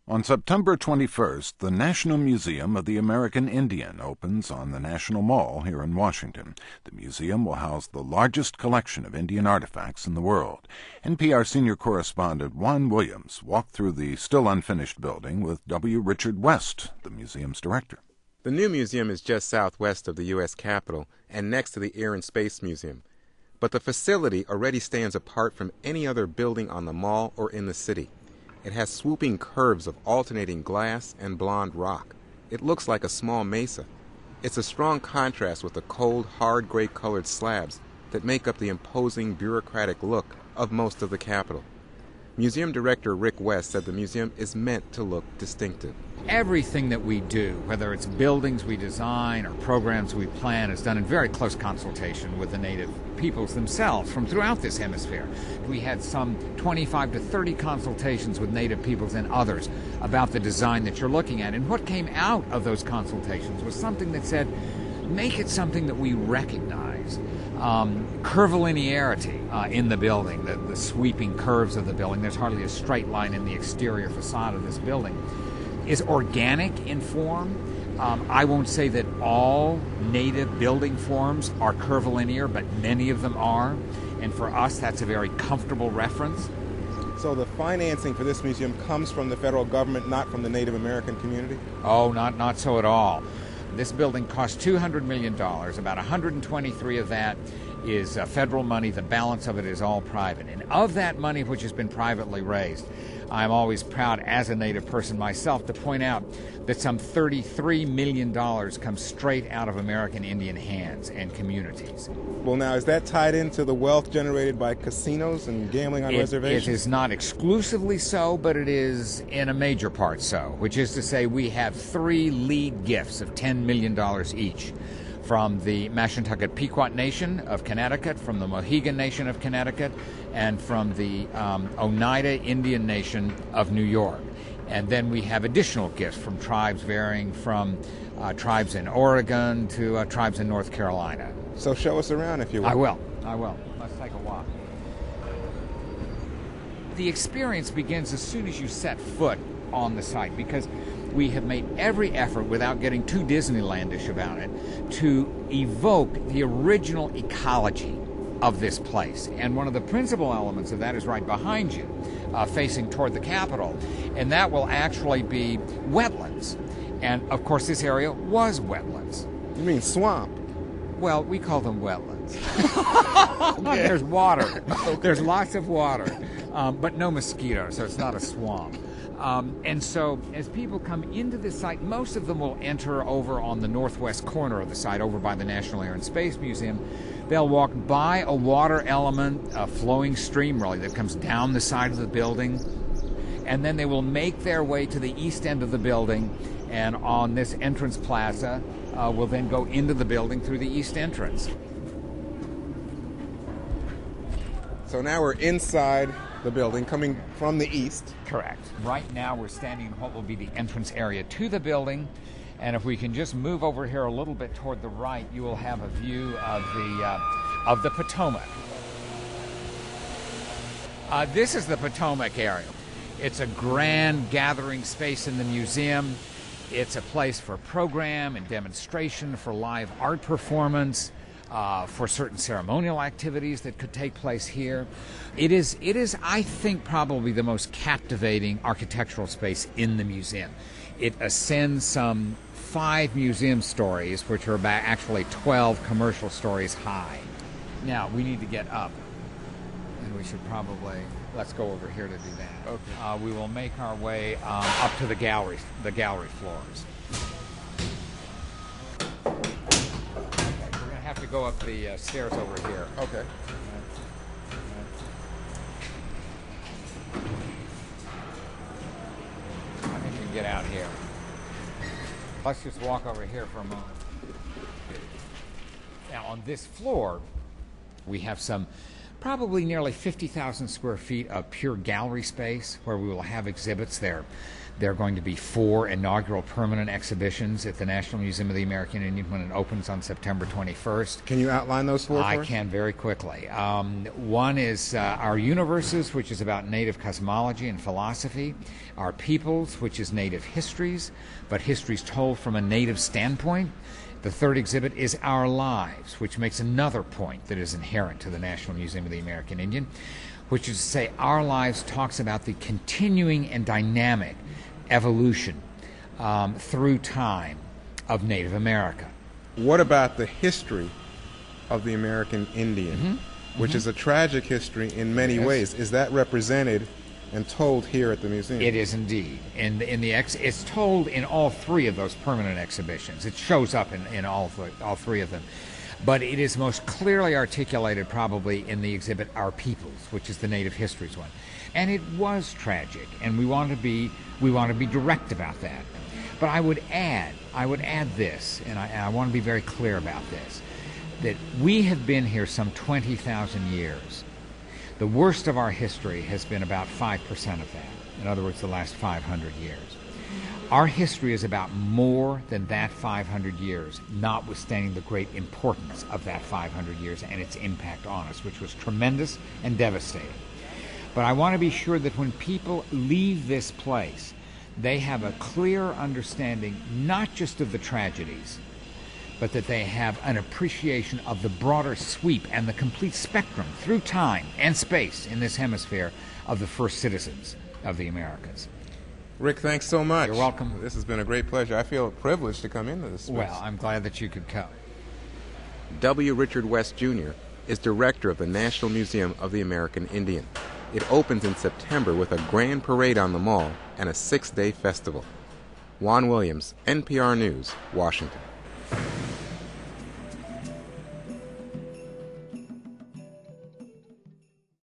On September 21st, the National Museum of the American Indian opens on the National Mall here in Washington. The museum will house the largest collection of Indian artifacts in the world. NPR senior correspondent Juan Williams walked through the still unfinished building with W. Richard West, the museum's director. The new museum is just southwest of the U.S. Capitol and next to the Air and Space Museum. But the facility already stands apart from any other building on the mall or in the city. It has swooping curves of alternating glass and blonde rock. It looks like a small mesa. It's a strong contrast with the cold, hard gray-colored slabs that make up the imposing bureaucratic look of most of the Capitol. Museum director Rick West said the museum is meant to look distinctive. Everything that we do, whether it's buildings we design or programs we plan, is done in very close consultation with the native peoples themselves from throughout this hemisphere. We had some 25 to 30 consultations with native peoples and others about the design that you're looking at. And what came out of those consultations was something that said, make it something that we recognize. Curvilinearity in the building, the sweeping curves of the building. There's hardly a straight line in the exterior facade of this building. Is organic in form. I won't say that all native building forms are curvilinear, but many of them are. And for us, that's a very comfortable reference. So the financing for this museum comes from the federal government, not from the Native American community? Oh, not so at all. This building cost $200 million. About 123 of that is federal money. The balance of it is all private. And of that money which has been privately raised, I'm always proud as a Native person myself to point out that some $33 million comes straight out of American Indian hands and communities. Well, now, is that tied into the wealth generated by casinos and gambling on reservations? It is not exclusively so, but it is in a major part so, which is to say we have three lead gifts of $10 million each. From the Mashantucket Pequot Nation of Connecticut, from the Mohegan Nation of Connecticut, and from the Oneida Indian Nation of New York. And then we have additional gifts from tribes varying from tribes in Oregon to tribes in North Carolina. So show us around, if you will. I will. Let's take a walk. The experience begins as soon as you set foot on the site, because we have made every effort, without getting too Disneylandish about it, to evoke the original ecology of this place. And one of the principal elements of that is right behind you, facing toward the Capitol, and that will actually be wetlands. And, of course, this area was wetlands. You mean swamp? Well, we call them wetlands. Okay. There's water. Okay. There's lots of water, but no mosquitoes, so it's not a swamp. And so as people come into the site, most of them will enter over on the northwest corner of the site, over by the National Air and Space Museum. They'll walk by a water element, a flowing stream really, that comes down the side of the building. And then they will make their way to the east end of the building, and on this entrance plaza will then go into the building through the east entrance. So now we're inside the building, coming from the east. Correct. Right now we're standing in what will be the entrance area to the building, and if we can just move over here a little bit toward the right, you will have a view of the Potomac. This is the Potomac area. It's a grand gathering space in the museum. It's a place for program and demonstration, for live art performance, for certain ceremonial activities that could take place here. It is, I think, probably the most captivating architectural space in the museum. It ascends some 5 museum stories, which are about actually 12 commercial stories high. Now, we need to get up, and we should probably, let's go over here to do that. Okay. We will make our way up to the gallery floors. Have to go up the stairs over here. Okay. I think we can get out here. Let's just walk over here for a moment. Now, on this floor, we have some probably nearly 50,000 square feet of pure gallery space where we will have exhibits there. There are going to be 4 inaugural permanent exhibitions at the National Museum of the American Indian when it opens on September 21st. Can you outline those 4 for us? I can very quickly. One is Our Universes, which is about native cosmology and philosophy. Our Peoples, which is native histories, but histories told from a native standpoint. The third exhibit is Our Lives, which makes another point that is inherent to the National Museum of the American Indian, which is to say Our Lives talks about the continuing and dynamic evolution through time of Native America. What about the history of the American Indian, which is a tragic history in many ways? Is that represented and told here at the museum? It is indeed. It's told in all 3 of those permanent exhibitions. It shows up in all 3 of them. But it is most clearly articulated probably in the exhibit Our Peoples, which is the Native Histories one. And it was tragic, and we want to be direct about that. But I would add this, and I want to be very clear about this, that we have been here some 20,000 years. The worst of our history has been about 5% of that. In other words, the last 500 years. Our history is about more than that 500 years, notwithstanding the great importance of that 500 years and its impact on us, which was tremendous and devastating. But I want to be sure that when people leave this place, they have a clear understanding not just of the tragedies, but that they have an appreciation of the broader sweep and the complete spectrum through time and space in this hemisphere of the first citizens of the Americas. Rick, thanks so much. You're welcome. This has been a great pleasure. I feel privileged to come into this space. Well, I'm glad that you could come. W. Richard West, Jr. is director of the National Museum of the American Indian. It opens in September with a grand parade on the Mall and a 6-day festival. Juan Williams, NPR News, Washington.